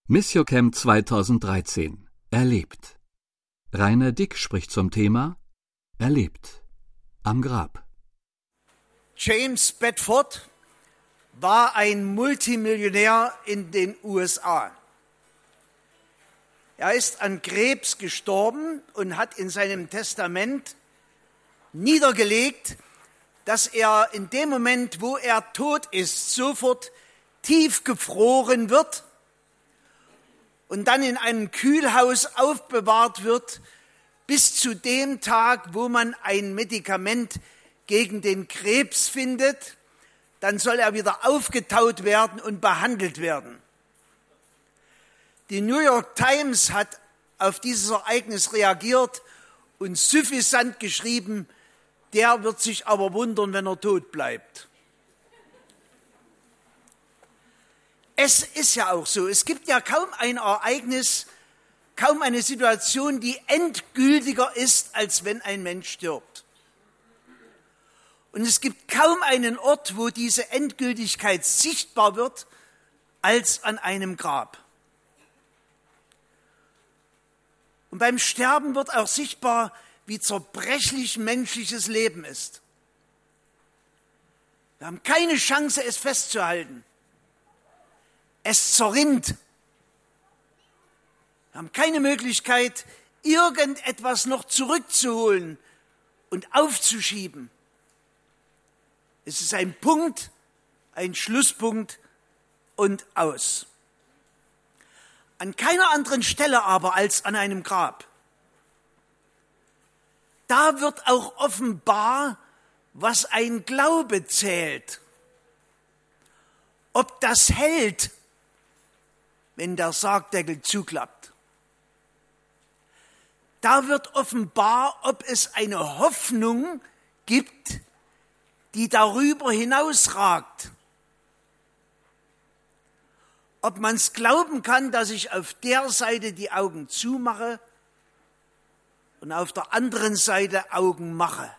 Missiocamp 2013. Erlebt. Rainer Dick spricht zum Thema Erlebt. Am Grab. James Bedford war ein Multimillionär in den USA. Er ist an Krebs gestorben und hat in seinem Testament niedergelegt, dass er in dem Moment, wo er tot ist, sofort tiefgefroren wird und dann in einem Kühlhaus aufbewahrt wird, bis zu dem Tag, wo man ein Medikament gegen den Krebs findet. Dann soll er wieder aufgetaut werden und behandelt werden. Die New York Times hat auf dieses Ereignis reagiert und suffisant geschrieben, der wird sich aber wundern, wenn er tot bleibt. Es ist ja auch so, es gibt ja kaum ein Ereignis, kaum eine Situation, die endgültiger ist, als wenn ein Mensch stirbt. Und es gibt kaum einen Ort, wo diese Endgültigkeit sichtbar wird, als an einem Grab. Und beim Sterben wird auch sichtbar, wie zerbrechlich menschliches Leben ist. Wir haben keine Chance, es festzuhalten. Es zerrinnt. Wir haben keine Möglichkeit, irgendetwas noch zurückzuholen und aufzuschieben. Es ist ein Punkt, ein Schlusspunkt und aus. An keiner anderen Stelle aber als an einem Grab. Da wird auch offenbar, was ein Glaube zählt. Ob das hält, wenn der Sargdeckel zuklappt. Da wird offenbar, ob es eine Hoffnung gibt, die darüber hinausragt. Ob man es glauben kann, dass ich auf der Seite die Augen zumache und auf der anderen Seite Augen mache.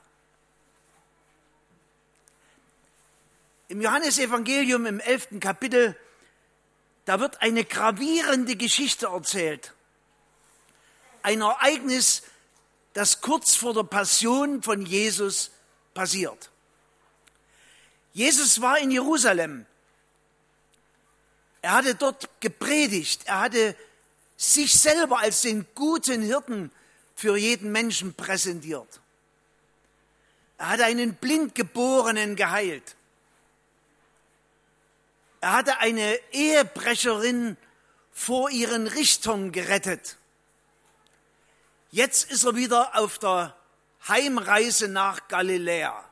Im Johannesevangelium im 11. Kapitel, da wird eine gravierende Geschichte erzählt. Ein Ereignis, das kurz vor der Passion von Jesus passiert. Jesus war in Jerusalem. Er hatte dort gepredigt. Er hatte sich selber als den guten Hirten für jeden Menschen präsentiert. Er hatte einen Blindgeborenen geheilt. Er hatte eine Ehebrecherin vor ihren Richtern gerettet. Jetzt ist er wieder auf der Heimreise nach Galiläa.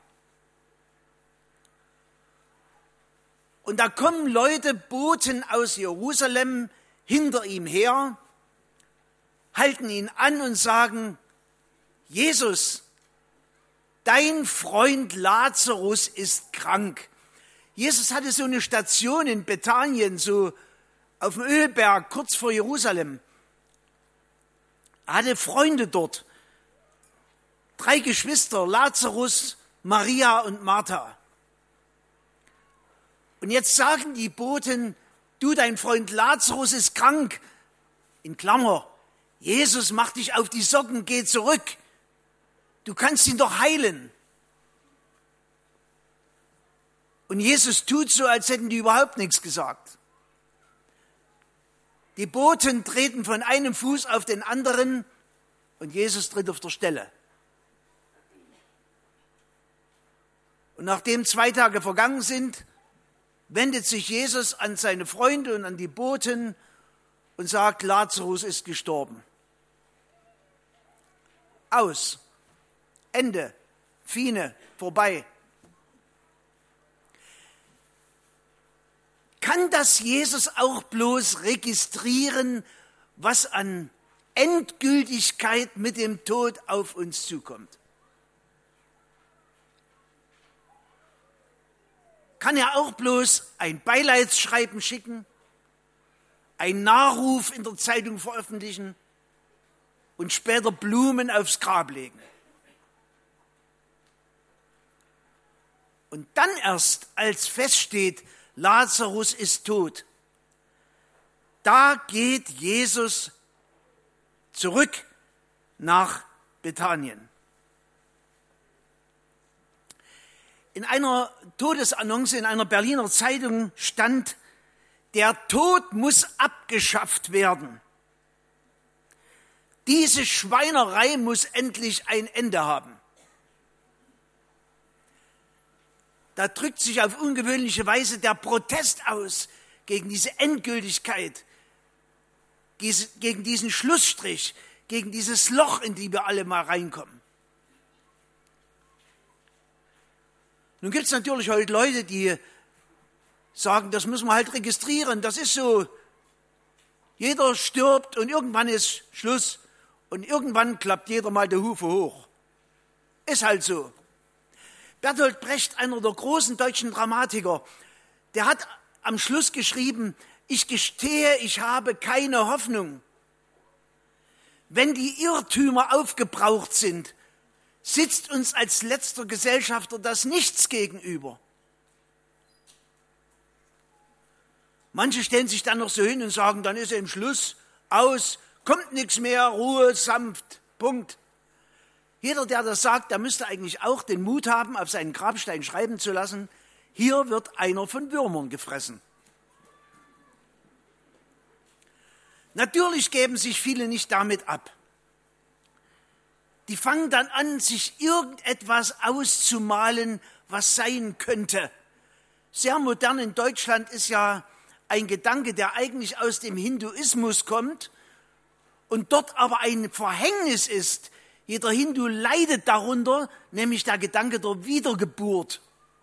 Und da kommen Leute, Boten aus Jerusalem hinter ihm her, halten ihn an und sagen, Jesus, dein Freund Lazarus ist krank. Jesus hatte so eine Station in Bethanien, so auf dem Ölberg, kurz vor Jerusalem. Er hatte Freunde dort. 3 Geschwister, Lazarus, Maria und Martha. Und jetzt sagen die Boten, du, dein Freund Lazarus ist krank. In Klammer, Jesus, mach dich auf die Socken, geh zurück. Du kannst ihn doch heilen. Und Jesus tut so, als hätten die überhaupt nichts gesagt. Die Boten treten von einem Fuß auf den anderen und Jesus tritt auf der Stelle. Und nachdem 2 Tage vergangen sind, wendet sich Jesus an seine Freunde und an die Boten und sagt, Lazarus ist gestorben. Aus. Ende. Fine. Vorbei. Kann das Jesus auch bloß registrieren, was an Endgültigkeit mit dem Tod auf uns zukommt? Kann er auch bloß ein Beileidsschreiben schicken, einen Nachruf in der Zeitung veröffentlichen und später Blumen aufs Grab legen? Und dann erst, als feststeht, Lazarus ist tot, da geht Jesus zurück nach Bethanien. In einer Todesannonce in einer Berliner Zeitung stand: Der Tod muss abgeschafft werden. Diese Schweinerei muss endlich ein Ende haben. Da drückt sich auf ungewöhnliche Weise der Protest aus gegen diese Endgültigkeit, gegen diesen Schlussstrich, gegen dieses Loch, in die wir alle mal reinkommen. Nun gibt es natürlich heute Leute, die sagen, das müssen wir halt registrieren, das ist so. Jeder stirbt und irgendwann ist Schluss und irgendwann klappt jeder mal der Hufe hoch. Ist halt so. Bertolt Brecht, einer der großen deutschen Dramatiker, der hat am Schluss geschrieben: Ich gestehe, ich habe keine Hoffnung. Wenn die Irrtümer aufgebraucht sind, sitzt uns als letzter Gesellschafter das Nichts gegenüber. Manche stellen sich dann noch so hin und sagen, dann ist er im Schluss aus, kommt nichts mehr, Ruhe, sanft, Punkt. Jeder, der das sagt, der müsste eigentlich auch den Mut haben, auf seinen Grabstein schreiben zu lassen: Hier wird einer von Würmern gefressen. Natürlich geben sich viele nicht damit ab. Die fangen dann an, sich irgendetwas auszumalen, was sein könnte. Sehr modern in Deutschland ist ja ein Gedanke, der eigentlich aus dem Hinduismus kommt und dort aber ein Verhängnis ist. Jeder Hindu leidet darunter, nämlich der Gedanke der Wiedergeburt.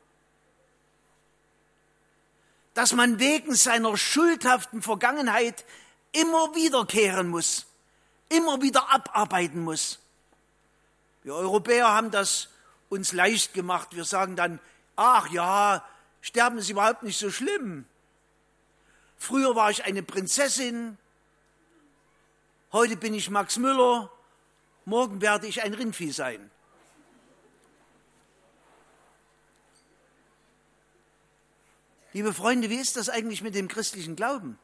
Dass man wegen seiner schuldhaften Vergangenheit immer wiederkehren muss, immer wieder abarbeiten muss. Wir Europäer haben das uns leicht gemacht. Wir sagen dann: Ach ja, Sterben ist überhaupt nicht so schlimm. Früher war ich eine Prinzessin, heute bin ich Max Müller, morgen werde ich ein Rindvieh sein. Liebe Freunde, wie ist das eigentlich mit dem christlichen Glauben?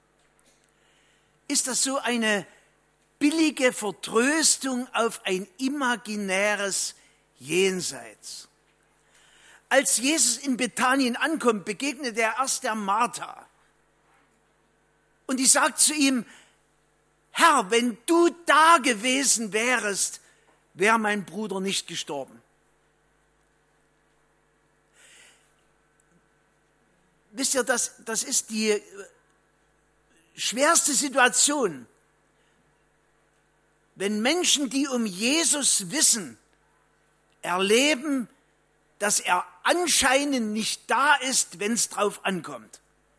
Ist das so eine billige Vertröstung auf ein imaginäres Jenseits? Als Jesus in Bethanien ankommt, begegnet er erst der Martha. Und die sagt zu ihm: Herr, wenn du da gewesen wärest, wäre mein Bruder nicht gestorben. Wisst ihr, das ist die schwerste Situation, wenn Menschen, die um Jesus wissen, erleben, dass er anscheinend nicht da ist, wenn es drauf ankommt.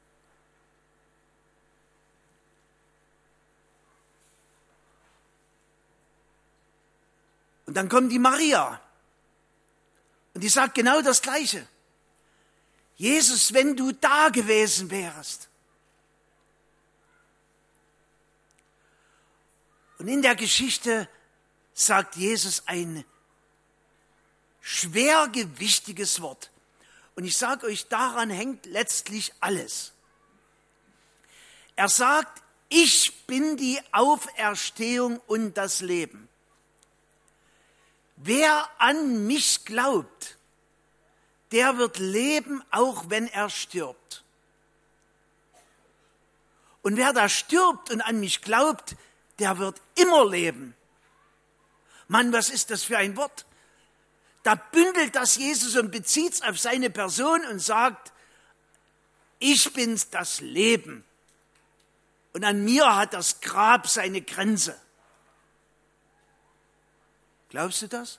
Und dann kommt die Maria und die sagt genau das Gleiche. Jesus, wenn du da gewesen wärst. Und in der Geschichte sagt Jesus ein schwergewichtiges Wort. Und ich sage euch, daran hängt letztlich alles. Er sagt: Ich bin die Auferstehung und das Leben. Wer an mich glaubt, der wird leben, auch wenn er stirbt. Und wer da stirbt und an mich glaubt, der wird immer leben. Mann, was ist das für ein Wort? Da bündelt das Jesus und bezieht es auf seine Person und sagt: Ich bin's, das Leben. Und an mir hat das Grab seine Grenze. Glaubst du das?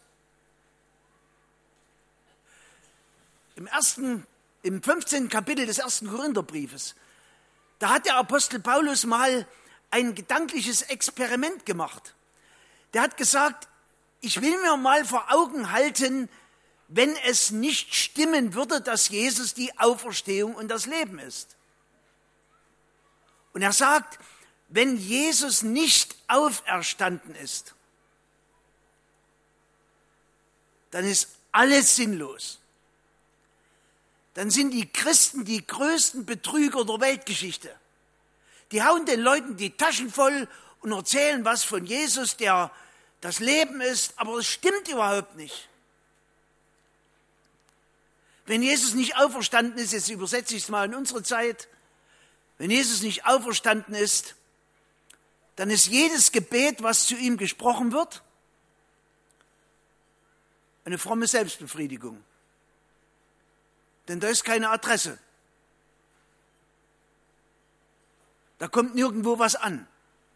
Im 15. Kapitel des 1. Korintherbriefes, da hat der Apostel Paulus mal ein gedankliches Experiment gemacht. Der hat gesagt: Ich will mir mal vor Augen halten, wenn es nicht stimmen würde, dass Jesus die Auferstehung und das Leben ist. Und er sagt, wenn Jesus nicht auferstanden ist, dann ist alles sinnlos. Dann sind die Christen die größten Betrüger der Weltgeschichte. Die hauen den Leuten die Taschen voll und erzählen was von Jesus, der das Leben ist, aber es stimmt überhaupt nicht. Wenn Jesus nicht auferstanden ist, jetzt übersetze ich es mal in unsere Zeit, wenn Jesus nicht auferstanden ist, dann ist jedes Gebet, was zu ihm gesprochen wird, eine fromme Selbstbefriedigung. Denn da ist keine Adresse. Da kommt nirgendwo was an.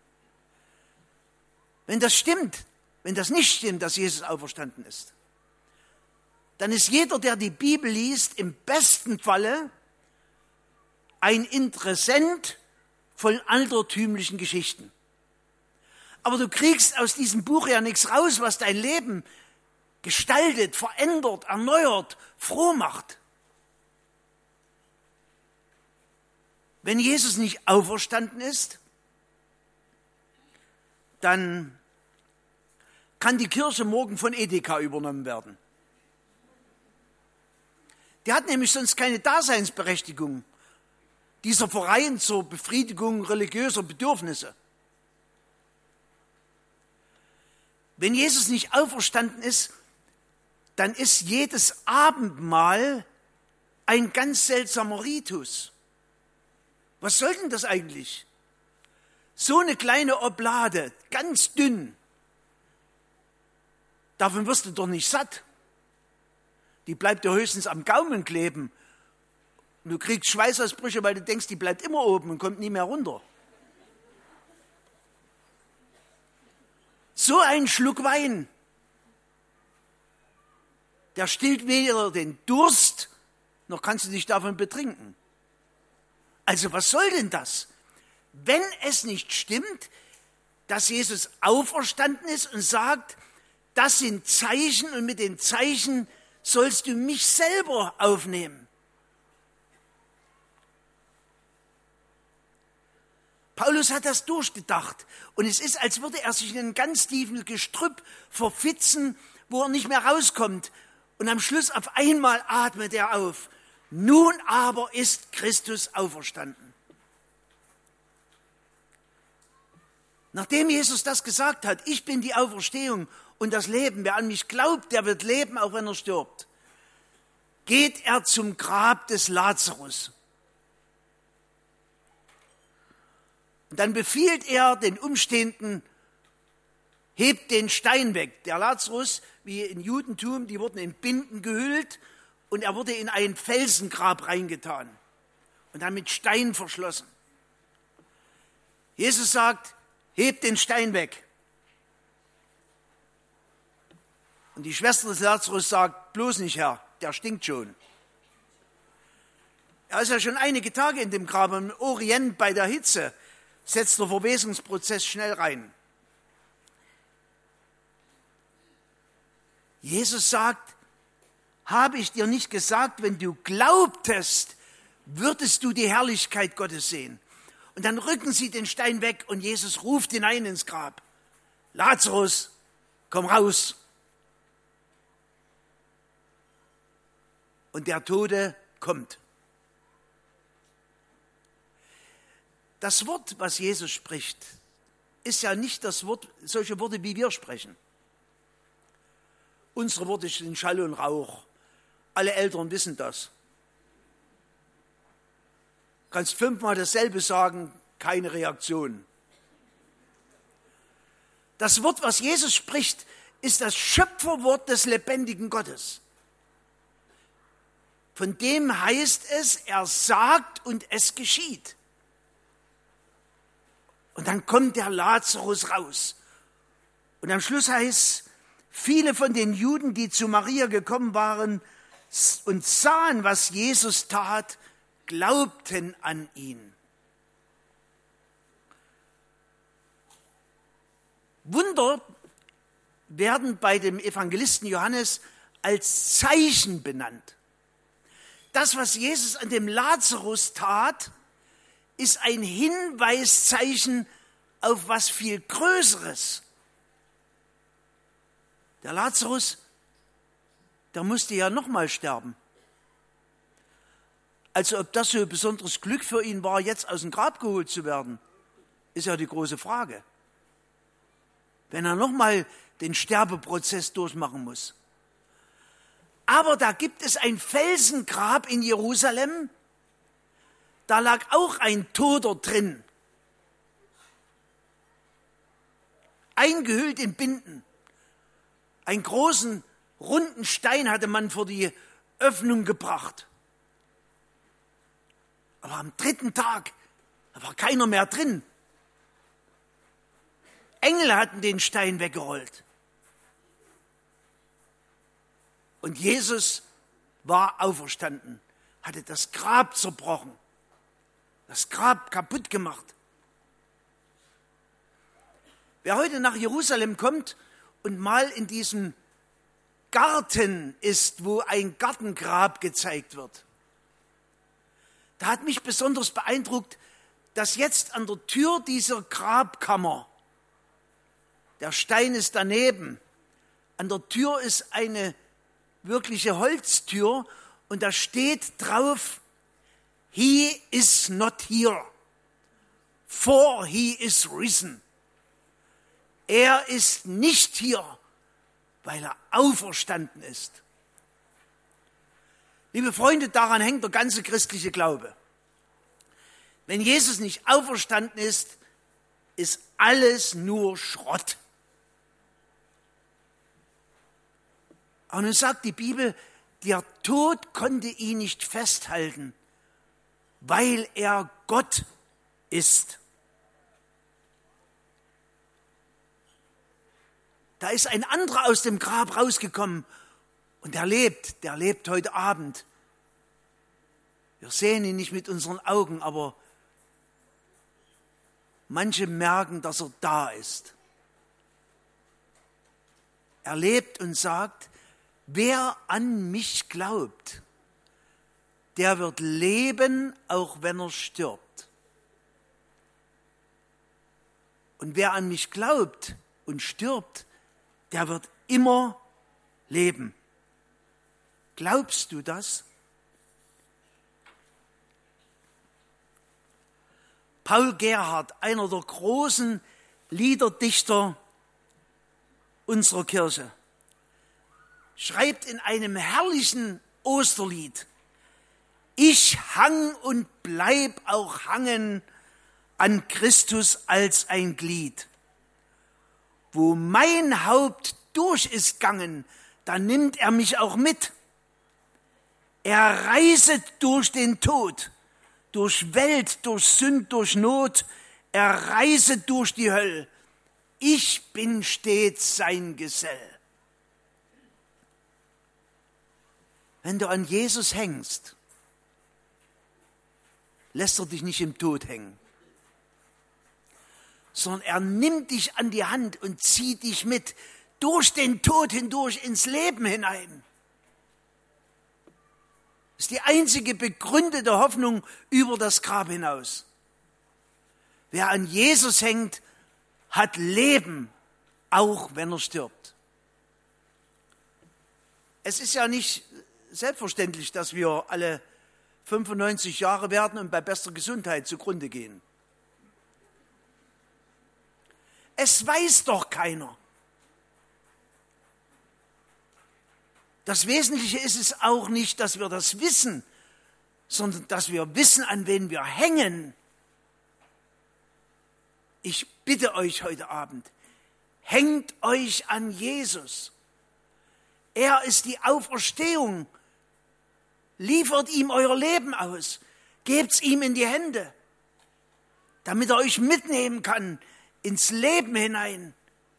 Wenn das stimmt, wenn das nicht stimmt, dass Jesus auferstanden ist, dann ist jeder, der die Bibel liest, im besten Falle ein Interessent von altertümlichen Geschichten. Aber du kriegst aus diesem Buch ja nichts raus, was dein Leben gestaltet, verändert, erneuert, froh macht. Wenn Jesus nicht auferstanden ist, dann kann die Kirche morgen von Edeka übernommen werden. Die hat nämlich sonst keine Daseinsberechtigung, dieser Verein zur Befriedigung religiöser Bedürfnisse. Wenn Jesus nicht auferstanden ist, dann ist jedes Abendmahl ein ganz seltsamer Ritus. Was soll denn das eigentlich? So eine kleine Oblade, ganz dünn, davon wirst du doch nicht satt. Die bleibt dir höchstens am Gaumen kleben. Und du kriegst Schweißausbrüche, weil du denkst, die bleibt immer oben und kommt nie mehr runter. So ein Schluck Wein, der stillt weder den Durst, noch kannst du dich davon betrinken. Also was soll denn das? Wenn es nicht stimmt, dass Jesus auferstanden ist und sagt, das sind Zeichen und mit den Zeichen sollst du mich selber aufnehmen. Paulus hat das durchgedacht und es ist, als würde er sich in ein ganz tiefes Gestrüpp verfitzen, wo er nicht mehr rauskommt. Und am Schluss auf einmal atmet er auf. Nun aber ist Christus auferstanden. Nachdem Jesus das gesagt hat, ich bin die Auferstehung und das Leben, wer an mich glaubt, der wird leben, auch wenn er stirbt, geht er zum Grab des Lazarus. Und dann befiehlt er den Umstehenden, hebt den Stein weg. Der Lazarus, wie im Judentum, die wurden in Binden gehüllt und er wurde in ein Felsengrab reingetan und dann mit Stein verschlossen. Jesus sagt, hebt den Stein weg. Und die Schwester des Lazarus sagt, bloß nicht, Herr, der stinkt schon. Er ist ja schon einige Tage in dem Grab. Im Orient bei der Hitze setzt der Verwesungsprozess schnell rein. Jesus sagt, habe ich dir nicht gesagt, wenn du glaubtest, würdest du die Herrlichkeit Gottes sehen. Und dann rücken sie den Stein weg und Jesus ruft hinein ins Grab. Lazarus, komm raus. Und der Tote kommt. Das Wort, was Jesus spricht, ist ja nicht das Wort, solche Worte, wie wir sprechen. Unsere Worte sind Schall und Rauch. Alle Eltern wissen das. Du kannst 5-mal dasselbe sagen, keine Reaktion. Das Wort, was Jesus spricht, ist das Schöpferwort des lebendigen Gottes. Von dem heißt es, er sagt und es geschieht. Und dann kommt der Lazarus raus. Und am Schluss heißt es, viele von den Juden, die zu Maria gekommen waren und sahen, was Jesus tat, glaubten an ihn. Wunder werden bei dem Evangelisten Johannes als Zeichen benannt. Das, was Jesus an dem Lazarus tat, ist ein Hinweiszeichen auf was viel Größeres. Der Lazarus, der musste ja nochmal sterben. Also ob das so ein besonderes Glück für ihn war, jetzt aus dem Grab geholt zu werden. ist ja die große Frage. Wenn er nochmal den Sterbeprozess durchmachen muss. Aber da gibt es ein Felsengrab in Jerusalem, da lag auch ein Toter drin. Eingehüllt in Binden. Einen großen, runden Stein hatte man vor die Öffnung gebracht. Aber am 3. Tag, da war keiner mehr drin. Engel hatten den Stein weggerollt. Und Jesus war auferstanden, hatte das Grab zerbrochen, das Grab kaputt gemacht. Wer heute nach Jerusalem kommt und mal in diesem Garten ist, wo ein Gartengrab gezeigt wird, da hat mich besonders beeindruckt, dass jetzt an der Tür dieser Grabkammer, der Stein ist daneben, an der Tür ist eine wirkliche Holztür und da steht drauf, He is not here, for he is risen. Er ist nicht hier, weil er auferstanden ist. Liebe Freunde, daran hängt der ganze christliche Glaube. Wenn Jesus nicht auferstanden ist, ist alles nur Schrott. Und nun sagt die Bibel, der Tod konnte ihn nicht festhalten, weil er Gott ist. Da ist ein anderer aus dem Grab rausgekommen und der lebt heute Abend. Wir sehen ihn nicht mit unseren Augen, aber manche merken, dass er da ist. Er lebt und sagt, wer an mich glaubt, der wird leben, auch wenn er stirbt. Und wer an mich glaubt und stirbt, der wird immer leben. Glaubst du das? Paul Gerhardt, einer der großen Liederdichter unserer Kirche, schreibt in einem herrlichen Osterlied, ich hang und bleib auch hangen an Christus als ein Glied. Wo mein Haupt durch ist gangen, da nimmt er mich auch mit. Er reiset durch den Tod, durch Welt, durch Sünd, durch Not, er reiset durch die Höll. Ich bin stets sein Gesell. Wenn du an Jesus hängst, lässt er dich nicht im Tod hängen, sondern er nimmt dich an die Hand und zieht dich mit durch den Tod hindurch ins Leben hinein. Das ist die einzige begründete Hoffnung über das Grab hinaus. Wer an Jesus hängt, hat Leben, auch wenn er stirbt. Es ist ja nicht selbstverständlich, dass wir alle 95 Jahre werden und bei bester Gesundheit zugrunde gehen. Es weiß doch keiner. Das Wesentliche ist es auch nicht, dass wir das wissen, sondern dass wir wissen, an wen wir hängen. Ich bitte euch heute Abend, hängt euch an Jesus. Er ist die Auferstehung. Liefert ihm euer Leben aus. Gebt's ihm in die Hände, damit er euch mitnehmen kann ins Leben hinein.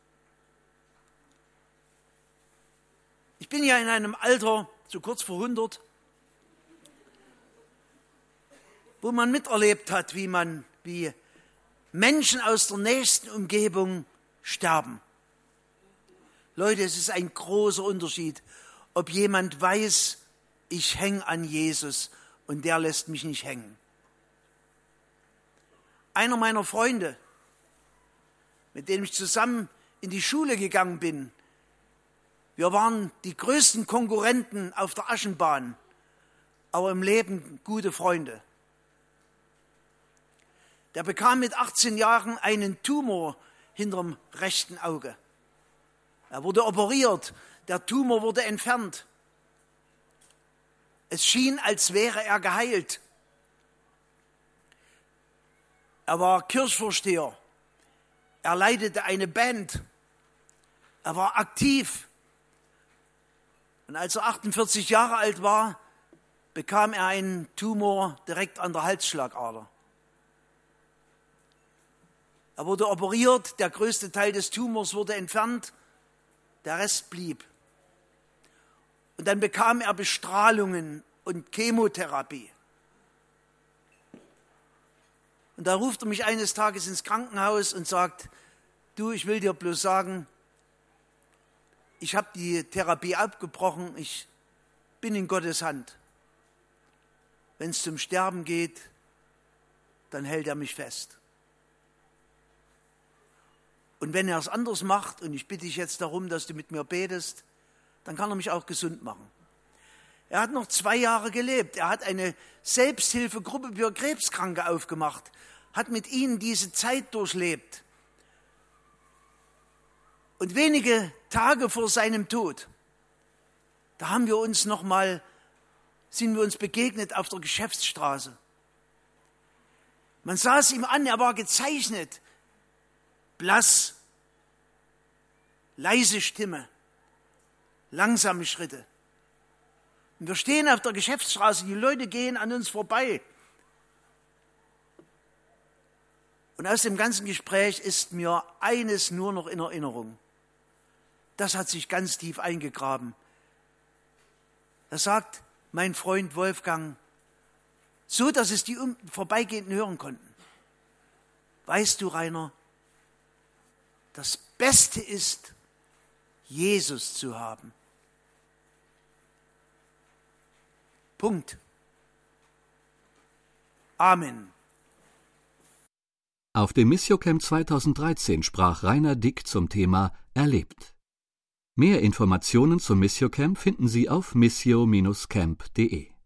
Ich bin ja in einem Alter, so kurz vor 100, wo man miterlebt hat, wie Menschen aus der nächsten Umgebung sterben. Leute, es ist ein großer Unterschied, ob jemand weiß, ich hänge an Jesus und der lässt mich nicht hängen. Einer meiner Freunde, mit dem ich zusammen in die Schule gegangen bin, wir waren die größten Konkurrenten auf der Aschenbahn, aber im Leben gute Freunde. Der bekam mit 18 Jahren einen Tumor hinterm rechten Auge. Er wurde operiert, der Tumor wurde entfernt. Es schien, als wäre er geheilt. Er war Kirchvorsteher. Er leitete eine Band. Er war aktiv. Und als er 48 Jahre alt war, bekam er einen Tumor direkt an der Halsschlagader. Er wurde operiert, der größte Teil des Tumors wurde entfernt, der Rest blieb. Und dann bekam er Bestrahlungen und Chemotherapie. Und da ruft er mich eines Tages ins Krankenhaus und sagt, du, ich will dir bloß sagen, ich habe die Therapie abgebrochen, ich bin in Gottes Hand. Wenn es zum Sterben geht, dann hält er mich fest. Und wenn er es anders macht, und ich bitte dich jetzt darum, dass du mit mir betest, dann kann er mich auch gesund machen. Er hat noch 2 Jahre gelebt. Er hat eine Selbsthilfegruppe für Krebskranke aufgemacht, hat mit ihnen diese Zeit durchlebt. Und wenige Tage vor seinem Tod, da sind wir uns begegnet auf der Geschäftsstraße. Man sah es ihm an, er war gezeichnet, blass, leise Stimme, langsame Schritte. Und wir stehen auf der Geschäftsstraße, die Leute gehen an uns vorbei. Und aus dem ganzen Gespräch ist mir eines nur noch in Erinnerung. Das hat sich ganz tief eingegraben. Da sagt mein Freund Wolfgang, so dass es die Vorbeigehenden hören konnten. Weißt du, Rainer, das Beste ist, Jesus zu haben. Punkt. Amen. Auf dem Missiocamp 2013 sprach Rainer Dick zum Thema Erlebt. Mehr Informationen zum Missiocamp finden Sie auf missio-camp.de.